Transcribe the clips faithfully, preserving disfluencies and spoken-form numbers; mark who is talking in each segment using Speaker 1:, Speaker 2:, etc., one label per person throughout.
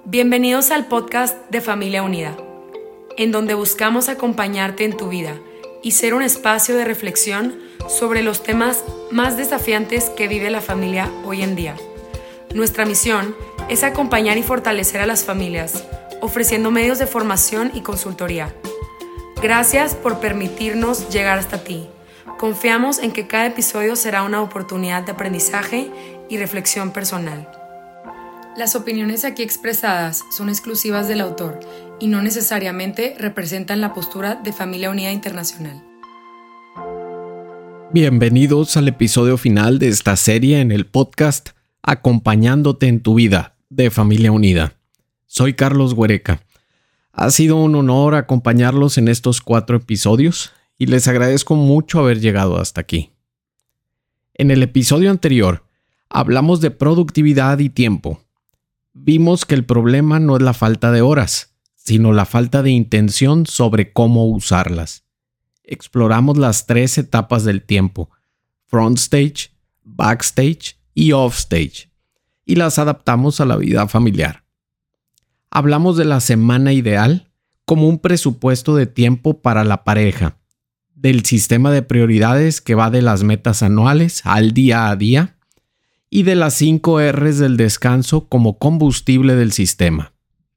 Speaker 1: Bienvenidos al podcast de Familia Unida, en donde buscamos acompañarte en tu vida y ser un espacio de reflexión sobre los temas más desafiantes que vive la familia hoy en día. Nuestra misión es acompañar y fortalecer a las familias, ofreciendo medios de formación y consultoría. Gracias por permitirnos llegar hasta ti. Confiamos en que cada episodio será una oportunidad de aprendizaje y reflexión personal. Las opiniones aquí expresadas son exclusivas del autor y no necesariamente representan la postura de Familia Unida Internacional.
Speaker 2: Bienvenidos al episodio final de esta serie en el podcast Acompañándote en tu vida de Familia Unida. Soy Carlos Huereca. Ha sido un honor acompañarlos en estos cuatro episodios y les agradezco mucho haber llegado hasta aquí. En el episodio anterior hablamos de productividad y tiempo. Vimos que el problema no es la falta de horas, sino la falta de intención sobre cómo usarlas. Exploramos las tres etapas del tiempo: front stage, backstage y offstage, y las adaptamos a la vida familiar. Hablamos de la semana ideal como un presupuesto de tiempo para la pareja, del sistema de prioridades que va de las metas anuales al día a día, y de las cinco R's del descanso como combustible del sistema.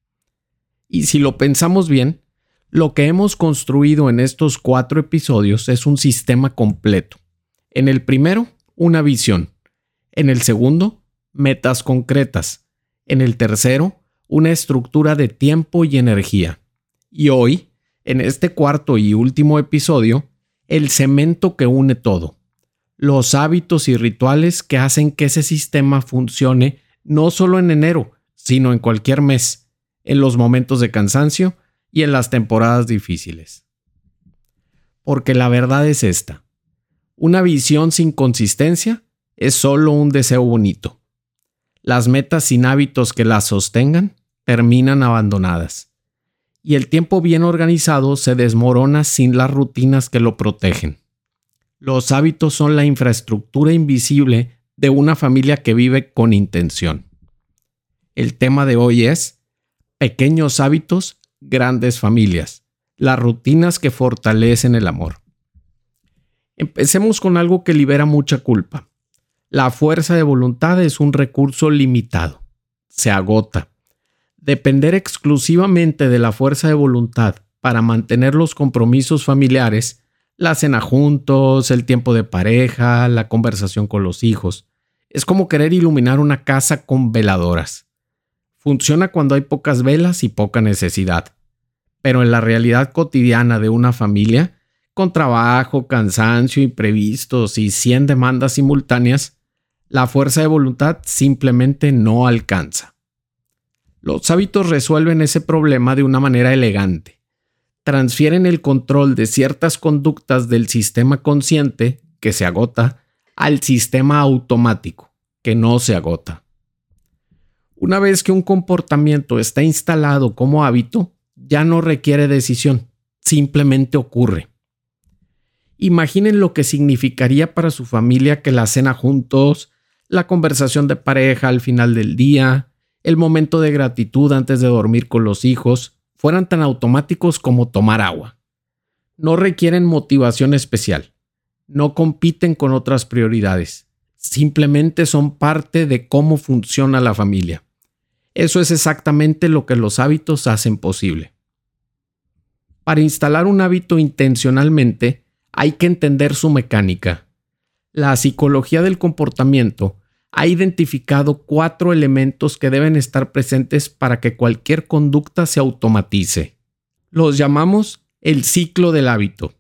Speaker 2: Y si lo pensamos bien, lo que hemos construido en estos cuatro episodios es un sistema completo. En el primero, una visión. En el segundo, metas concretas. En el tercero, una estructura de tiempo y energía. Y hoy, en este cuarto y último episodio, el cemento que une todo. Los hábitos y rituales que hacen que ese sistema funcione no solo en enero, sino en cualquier mes, en los momentos de cansancio y en las temporadas difíciles. Porque la verdad es esta: una visión sin consistencia es solo un deseo bonito. Las metas sin hábitos que las sostengan terminan abandonadas. Y el tiempo bien organizado se desmorona sin las rutinas que lo protegen. Los hábitos son la infraestructura invisible de una familia que vive con intención. El tema de hoy es pequeños hábitos, grandes familias, las rutinas que fortalecen el amor. Empecemos con algo que libera mucha culpa. La fuerza de voluntad es un recurso limitado. Se agota. Depender exclusivamente de la fuerza de voluntad para mantener los compromisos familiares, la cena juntos, el tiempo de pareja, la conversación con los hijos, es como querer iluminar una casa con veladoras. Funciona cuando hay pocas velas y poca necesidad. Pero en la realidad cotidiana de una familia, con trabajo, cansancio, imprevistos y cien demandas simultáneas, la fuerza de voluntad simplemente no alcanza. Los hábitos resuelven ese problema de una manera elegante. Transfieren el control de ciertas conductas del sistema consciente, que se agota, al sistema automático, que no se agota. Una vez que un comportamiento está instalado como hábito, ya no requiere decisión, simplemente ocurre. Imaginen lo que significaría para su familia que la cena juntos, la conversación de pareja al final del día, el momento de gratitud antes de dormir con los hijos, fueran tan automáticos como tomar agua. No requieren motivación especial. No compiten con otras prioridades. Simplemente son parte de cómo funciona la familia. Eso es exactamente lo que los hábitos hacen posible. Para instalar un hábito intencionalmente, hay que entender su mecánica. La psicología del comportamiento ha identificado cuatro elementos que deben estar presentes para que cualquier conducta se automatice. Los llamamos el ciclo del hábito.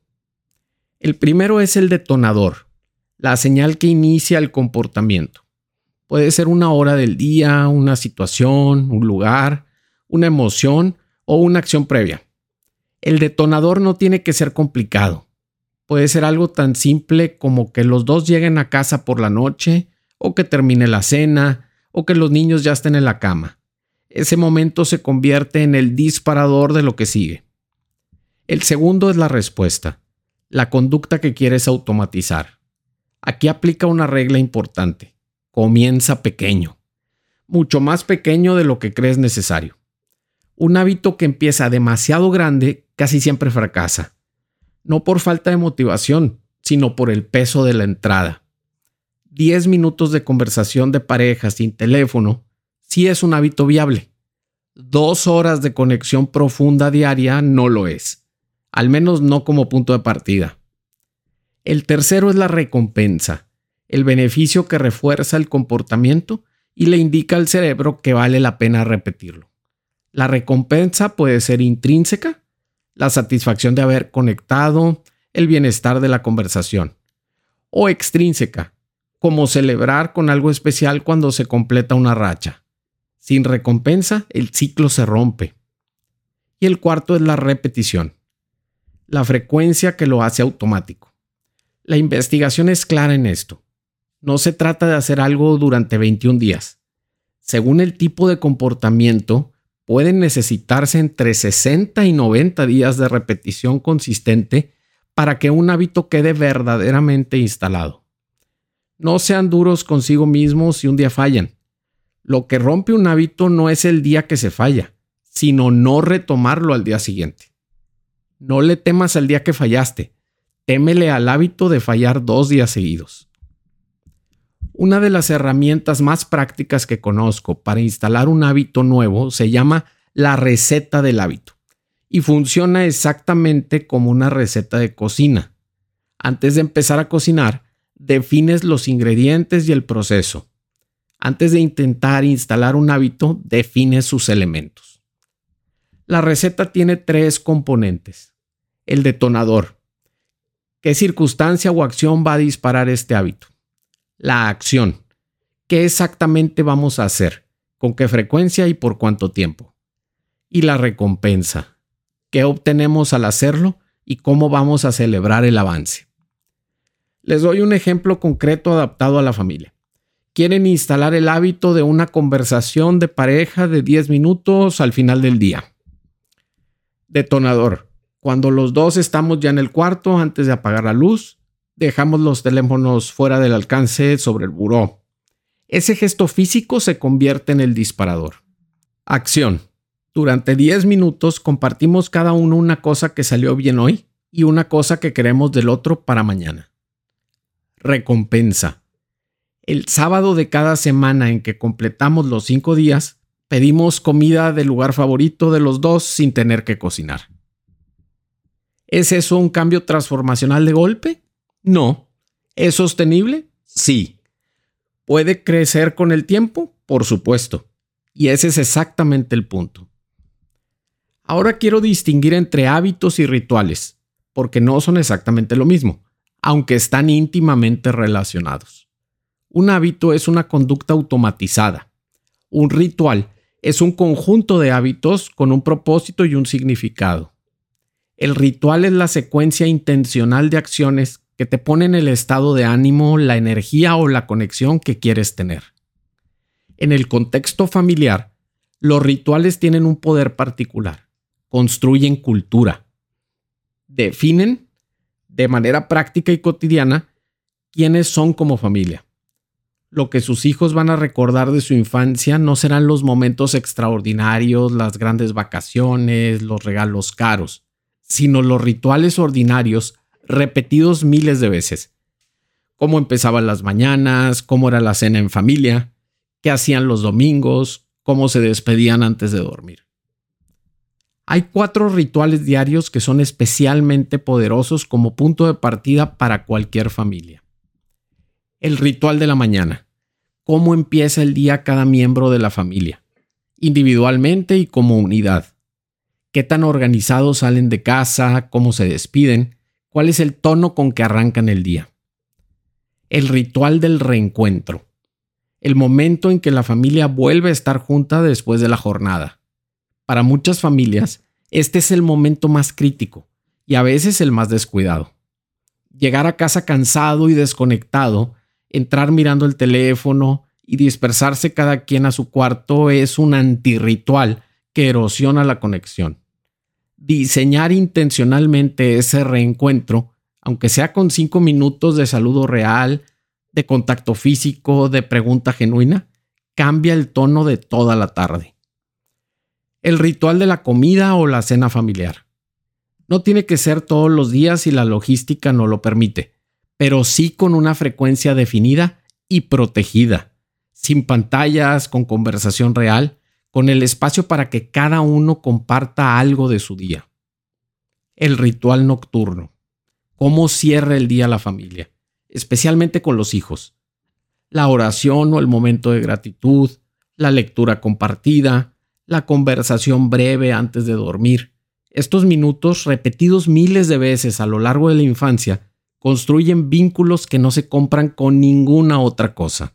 Speaker 2: El primero es el detonador, la señal que inicia el comportamiento. Puede ser una hora del día, una situación, un lugar, una emoción o una acción previa. El detonador no tiene que ser complicado. Puede ser algo tan simple como que los dos lleguen a casa por la noche, o que termine la cena, o que los niños ya estén en la cama. Ese momento se convierte en el disparador de lo que sigue. El segundo es la respuesta, la conducta que quieres automatizar. Aquí aplica una regla importante. Comienza pequeño, mucho más pequeño de lo que crees necesario. Un hábito que empieza demasiado grande casi siempre fracasa. No por falta de motivación, sino por el peso de la entrada. diez minutos de conversación de pareja sin teléfono sí es un hábito viable. Dos horas de conexión profunda diaria no lo es. Al menos no como punto de partida. El tercero es la recompensa, el beneficio que refuerza el comportamiento y le indica al cerebro que vale la pena repetirlo. La recompensa puede ser intrínseca, la satisfacción de haber conectado, el bienestar de la conversación, o extrínseca, como celebrar con algo especial cuando se completa una racha. Sin recompensa, el ciclo se rompe. Y el cuarto es la repetición, la frecuencia que lo hace automático. La investigación es clara en esto. No se trata de hacer algo durante veintiún días. Según el tipo de comportamiento, pueden necesitarse entre sesenta y noventa días de repetición consistente para que un hábito quede verdaderamente instalado. No sean duros consigo mismos si un día fallan. Lo que rompe un hábito no es el día que se falla, sino no retomarlo al día siguiente. No le temas al día que fallaste, témele al hábito de fallar dos días seguidos. Una de las herramientas más prácticas que conozco para instalar un hábito nuevo se llama la receta del hábito y funciona exactamente como una receta de cocina. Antes de empezar a cocinar, defines los ingredientes y el proceso. Antes de intentar instalar un hábito, defines sus elementos. La receta tiene tres componentes. El detonador. ¿Qué circunstancia o acción va a disparar este hábito? La acción. ¿Qué exactamente vamos a hacer? ¿Con qué frecuencia y por cuánto tiempo? Y la recompensa. ¿Qué obtenemos al hacerlo y cómo vamos a celebrar el avance? Les doy un ejemplo concreto adaptado a la familia. Quieren instalar el hábito de una conversación de pareja de diez minutos al final del día. Detonador. Cuando los dos estamos ya en el cuarto antes de apagar la luz, dejamos los teléfonos fuera del alcance sobre el buró. Ese gesto físico se convierte en el disparador. Acción. Durante diez minutos compartimos cada uno una cosa que salió bien hoy y una cosa que queremos del otro para mañana. Recompensa. El sábado de cada semana en que completamos los cinco días, pedimos comida del lugar favorito de los dos sin tener que cocinar. ¿Es eso un cambio transformacional de golpe? No. ¿Es sostenible? Sí. ¿Puede crecer con el tiempo? Por supuesto. Y ese es exactamente el punto. Ahora quiero distinguir entre hábitos y rituales, porque no son exactamente lo mismo, aunque están íntimamente relacionados. Un hábito es una conducta automatizada. Un ritual es un conjunto de hábitos con un propósito y un significado. El ritual es la secuencia intencional de acciones que te ponen el estado de ánimo, la energía o la conexión que quieres tener. En el contexto familiar, los rituales tienen un poder particular. Construyen cultura. Definen, de manera práctica y cotidiana, quiénes son como familia. Lo que sus hijos van a recordar de su infancia no serán los momentos extraordinarios, las grandes vacaciones, los regalos caros, sino los rituales ordinarios repetidos miles de veces. Cómo empezaban las mañanas, cómo era la cena en familia, qué hacían los domingos, cómo se despedían antes de dormir. Hay cuatro rituales diarios que son especialmente poderosos como punto de partida para cualquier familia. El ritual de la mañana. Cómo empieza el día cada miembro de la familia, individualmente y como unidad. Qué tan organizados salen de casa, cómo se despiden, cuál es el tono con que arrancan el día. El ritual del reencuentro. El momento en que la familia vuelve a estar junta después de la jornada. Para muchas familias, este es el momento más crítico y a veces el más descuidado. Llegar a casa cansado y desconectado, entrar mirando el teléfono y dispersarse cada quien a su cuarto es un antirritual que erosiona la conexión. Diseñar intencionalmente ese reencuentro, aunque sea con cinco minutos de saludo real, de contacto físico, de pregunta genuina, cambia el tono de toda la tarde. El ritual de la comida o la cena familiar. No tiene que ser todos los días si la logística no lo permite, pero sí con una frecuencia definida y protegida, sin pantallas, con conversación real, con el espacio para que cada uno comparta algo de su día. El ritual nocturno. Cómo cierra el día la familia, especialmente con los hijos. La oración o el momento de gratitud, la lectura compartida, la conversación breve antes de dormir. Estos minutos, repetidos miles de veces a lo largo de la infancia, construyen vínculos que no se compran con ninguna otra cosa.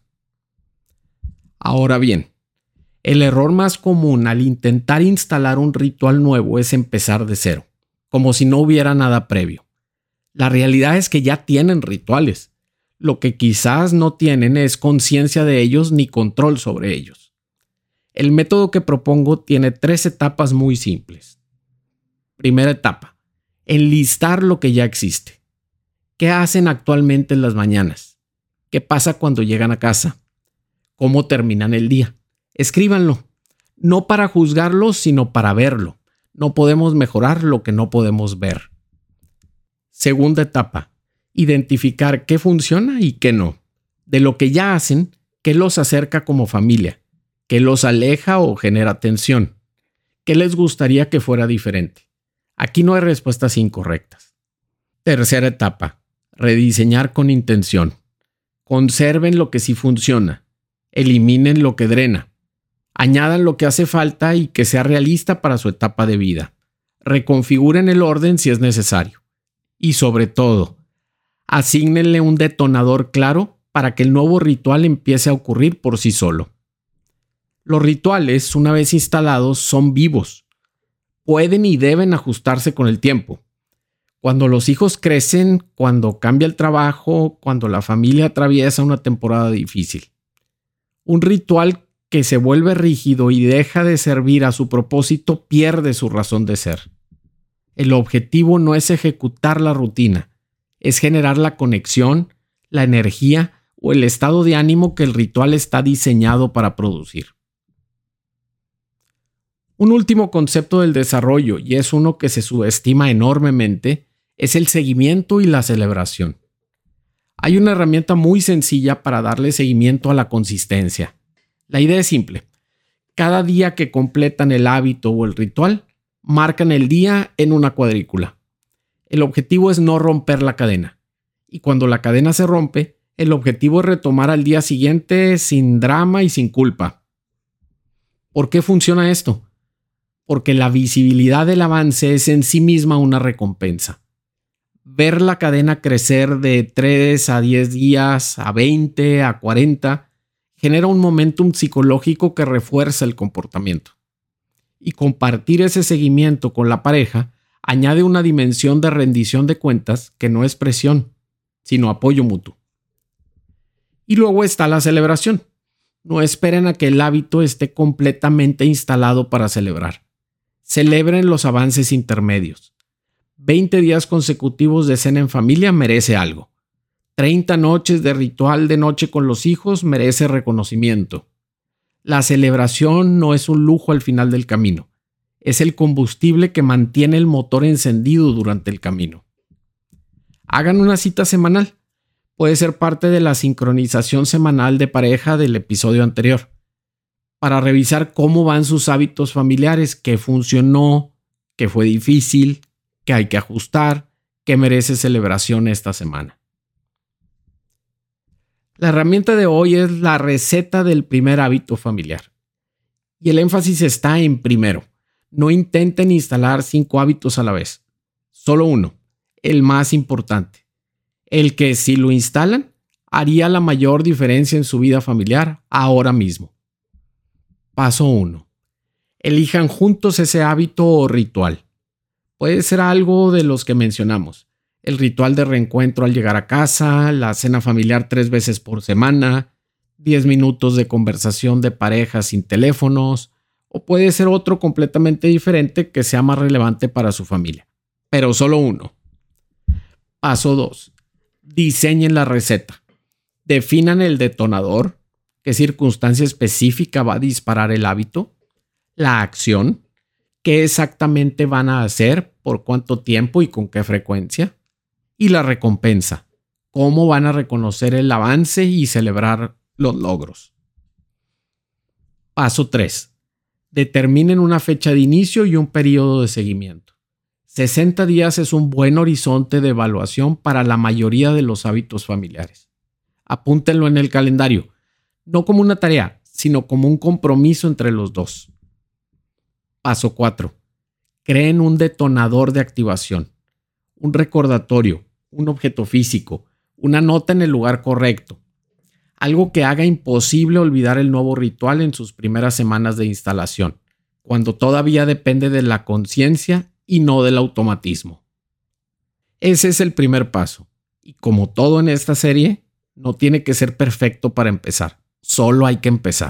Speaker 2: Ahora bien, el error más común al intentar instalar un ritual nuevo es empezar de cero, como si no hubiera nada previo. La realidad es que ya tienen rituales. Lo que quizás no tienen es conciencia de ellos ni control sobre ellos. El método que propongo tiene tres etapas muy simples. Primera etapa: enlistar lo que ya existe. ¿Qué hacen actualmente en las mañanas? ¿Qué pasa cuando llegan a casa? ¿Cómo terminan el día? Escríbanlo, no para juzgarlo, sino para verlo. No podemos mejorar lo que no podemos ver. Segunda etapa: identificar qué funciona y qué no. De lo que ya hacen, qué los acerca como familia, qué los aleja o genera tensión, qué les gustaría que fuera diferente. Aquí no hay respuestas incorrectas. Tercera etapa: rediseñar con intención. Conserven lo que sí funciona, eliminen lo que drena, añadan lo que hace falta y que sea realista para su etapa de vida. Reconfiguren el orden si es necesario. Y sobre todo, asígnenle un detonador claro para que el nuevo ritual empiece a ocurrir por sí solo. Los rituales, una vez instalados, son vivos. Pueden y deben ajustarse con el tiempo. Cuando los hijos crecen, cuando cambia el trabajo, cuando la familia atraviesa una temporada difícil. Un ritual que se vuelve rígido y deja de servir a su propósito pierde su razón de ser. El objetivo no es ejecutar la rutina, es generar la conexión, la energía o el estado de ánimo que el ritual está diseñado para producir. Un último concepto del desarrollo, y es uno que se subestima enormemente, es el seguimiento y la celebración. Hay una herramienta muy sencilla para darle seguimiento a la consistencia. La idea es simple. Cada día que completan el hábito o el ritual, marcan el día en una cuadrícula. El objetivo es no romper la cadena. Y cuando la cadena se rompe, el objetivo es retomar al día siguiente sin drama y sin culpa. ¿Por qué funciona esto? Porque la visibilidad del avance es en sí misma una recompensa. Ver la cadena crecer de tres a diez días, a veinte, a cuarenta, genera un momentum psicológico que refuerza el comportamiento. Y compartir ese seguimiento con la pareja añade una dimensión de rendición de cuentas que no es presión, sino apoyo mutuo. Y luego está la celebración. No esperen a que el hábito esté completamente instalado para celebrar. Celebren los avances intermedios. veinte días consecutivos de cena en familia merece algo. treinta noches de ritual de noche con los hijos merece reconocimiento. La celebración no es un lujo al final del camino. Es el combustible que mantiene el motor encendido durante el camino. Hagan una cita semanal. Puede ser parte de la sincronización semanal de pareja del episodio anterior, para revisar cómo van sus hábitos familiares, qué funcionó, qué fue difícil, qué hay que ajustar, qué merece celebración esta semana. La herramienta de hoy es la receta del primer hábito familiar. Y el énfasis está en primero. No intenten instalar cinco hábitos a la vez. Solo uno, el más importante. El que, si lo instalan, haría la mayor diferencia en su vida familiar ahora mismo. Paso uno. Elijan juntos ese hábito o ritual. Puede ser algo de los que mencionamos. El ritual de reencuentro al llegar a casa, la cena familiar tres veces por semana, diez minutos de conversación de pareja sin teléfonos, o puede ser otro completamente diferente que sea más relevante para su familia. Pero solo uno. Paso dos. Diseñen la receta. Definan el detonador, qué circunstancia específica va a disparar el hábito, la acción, qué exactamente van a hacer, por cuánto tiempo y con qué frecuencia. Y la recompensa, cómo van a reconocer el avance y celebrar los logros. Paso tres. Determinen una fecha de inicio y un periodo de seguimiento. sesenta días es un buen horizonte de evaluación para la mayoría de los hábitos familiares. Apúntenlo en el calendario, no como una tarea, sino como un compromiso entre los dos. Paso cuatro. Creen un detonador de activación, un recordatorio, un objeto físico, una nota en el lugar correcto. Algo que haga imposible olvidar el nuevo ritual en sus primeras semanas de instalación, cuando todavía depende de la conciencia y no del automatismo. Ese es el primer paso, y como todo en esta serie, no tiene que ser perfecto para empezar, solo hay que empezar.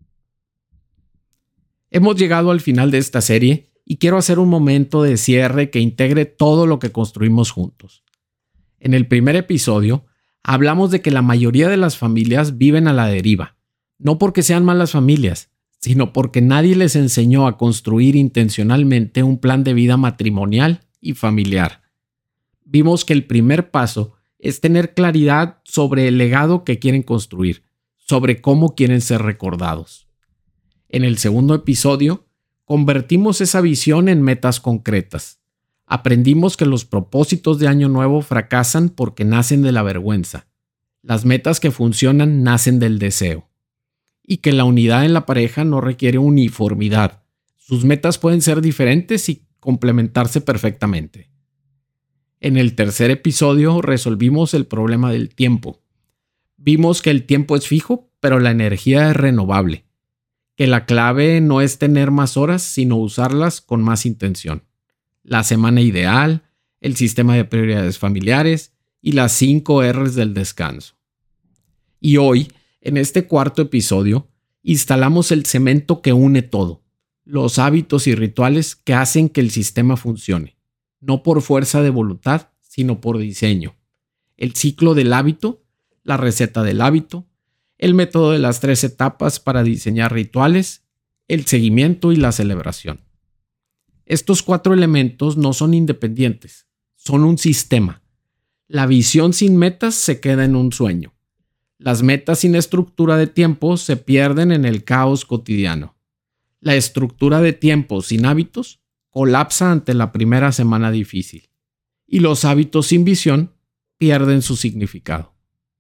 Speaker 2: Hemos llegado al final de esta serie y quiero hacer un momento de cierre que integre todo lo que construimos juntos. En el primer episodio, hablamos de que la mayoría de las familias viven a la deriva, no porque sean malas familias, sino porque nadie les enseñó a construir intencionalmente un plan de vida matrimonial y familiar. Vimos que el primer paso es tener claridad sobre el legado que quieren construir, sobre cómo quieren ser recordados. En el segundo episodio, convertimos esa visión en metas concretas. Aprendimos que los propósitos de Año Nuevo fracasan porque nacen de la vergüenza. Las metas que funcionan nacen del deseo. Y que la unidad en la pareja no requiere uniformidad. Sus metas pueden ser diferentes y complementarse perfectamente. En el tercer episodio resolvimos el problema del tiempo. Vimos que el tiempo es fijo, pero la energía es renovable. Que la clave no es tener más horas, sino usarlas con más intención. La semana ideal, el sistema de prioridades familiares y las cinco R's del descanso. Y hoy, en este cuarto episodio, instalamos el cemento que une todo, los hábitos y rituales que hacen que el sistema funcione, no por fuerza de voluntad, sino por diseño. El ciclo del hábito, la receta del hábito, el método de las tres etapas para diseñar rituales, el seguimiento y la celebración. Estos cuatro elementos no son independientes, son un sistema. La visión sin metas se queda en un sueño. Las metas sin estructura de tiempo se pierden en el caos cotidiano. La estructura de tiempo sin hábitos colapsa ante la primera semana difícil. Y los hábitos sin visión pierden su significado.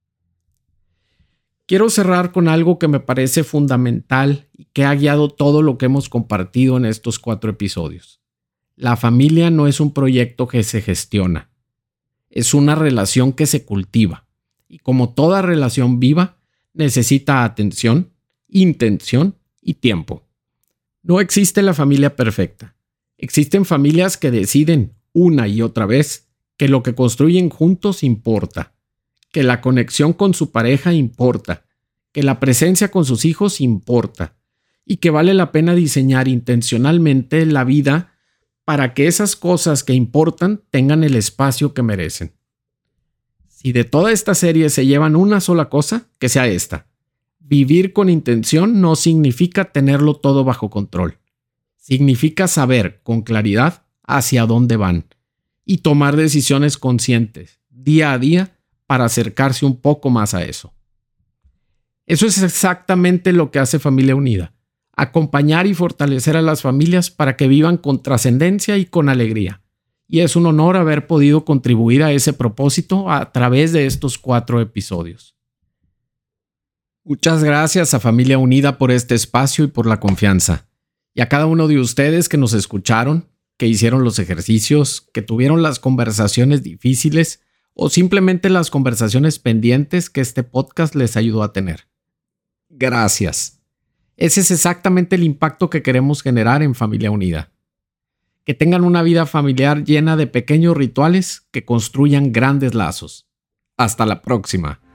Speaker 2: Quiero cerrar con algo que me parece fundamental y que ha guiado todo lo que hemos compartido en estos cuatro episodios. La familia no es un proyecto que se gestiona. Es una relación que se cultiva. Y como toda relación viva, necesita atención, intención y tiempo. No existe la familia perfecta. Existen familias que deciden una y otra vez que lo que construyen juntos importa, que la conexión con su pareja importa, que la presencia con sus hijos importa y que vale la pena diseñar intencionalmente la vida para que esas cosas que importan tengan el espacio que merecen. Si de toda esta serie se llevan una sola cosa, que sea esta. Vivir con intención no significa tenerlo todo bajo control. Significa saber con claridad hacia dónde van y tomar decisiones conscientes, día a día, para acercarse un poco más a eso. Eso es exactamente lo que hace Familia Unida. Acompañar y fortalecer a las familias para que vivan con trascendencia y con alegría. Y es un honor haber podido contribuir a ese propósito a través de estos cuatro episodios. Muchas gracias a Familia Unida por este espacio y por la confianza. Y a cada uno de ustedes que nos escucharon, que hicieron los ejercicios, que tuvieron las conversaciones difíciles o simplemente las conversaciones pendientes que este podcast les ayudó a tener. Gracias. Ese es exactamente el impacto que queremos generar en Familia Unida. Que tengan una vida familiar llena de pequeños rituales que construyan grandes lazos. Hasta la próxima.